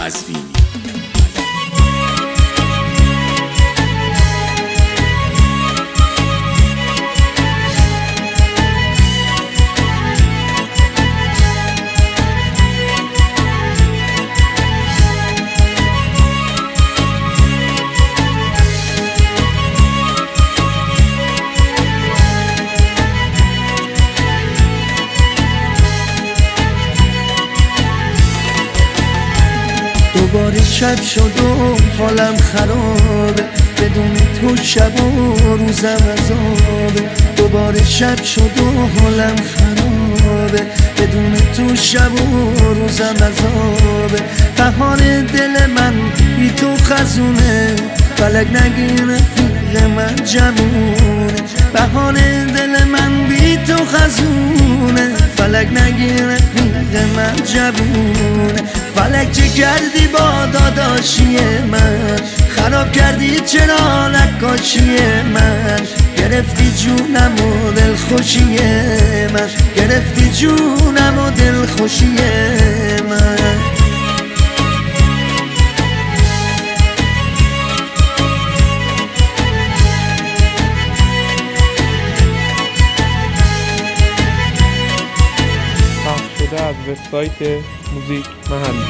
قزوینی. دوباره شب شد و حالم خرابه، بدون تو شب و روزم عذابه. دوباره شب شد و حالم خرابه، بدون تو شب و روزم عذابه. بهار دل من بی تو خزونه، فلک نگیره فیق من جمونه. بهار دل من بی تو خزونه، فلک نگیره فیق من جمونه. فلک چه کردی با داداشی من، خراب کردی چرا نقاشی من. گرفتی جونم و دلخوشی من، گرفتی جونم و دلخوشی من. پخش شده از وبسایت موزیک محلی.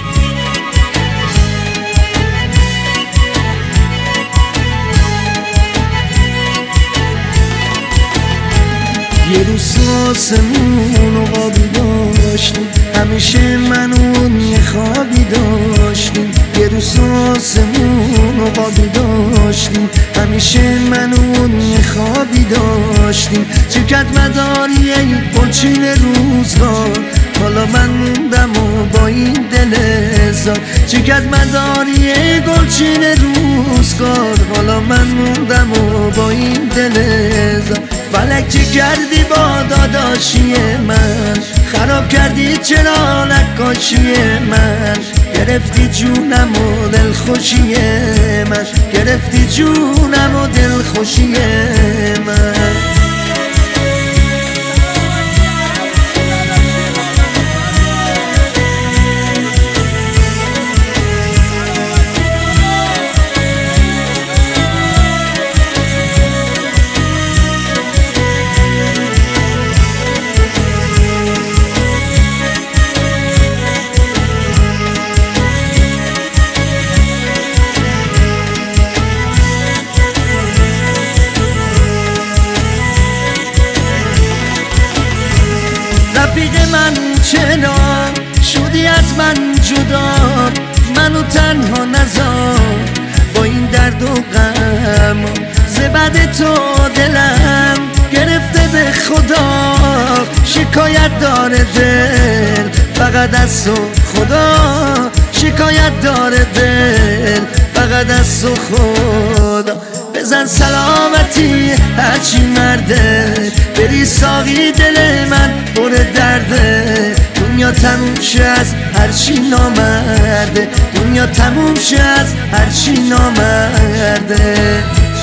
یه روز آسمون و قابی داشتیم، همیشه من اون یه خوابی داشتیم. یه روز آسمون و قابی داشتیم، همیشه من اون یه خوابی داشتیم. چکت مداری ای پرچین روزگار، حالا من موندم و با این دل هزار. چکت مداری ای گلچین روزگار، حالا من موندم و با این دل هزار. فلک چه کردی با داداشی من، خراب کردی چرا نقاشی من. گرفتی جونم و دلخوشی من، گرفتی جونم و دلخوشی من. رفیق من چرا شدی از من جدا، منو تنها نذار با این درد و غم. زبد تو دلم گرفته به خدا، شکایت داره دل فقط از تو خدا. شکایت داره دل فقط از تو خدا. بزن سلامتی هرچی مرده، بری ساقی دل من پر درده. دنیا تموم شه از هرچی نامرده، دنیا تموم شه از هرچی نامرده.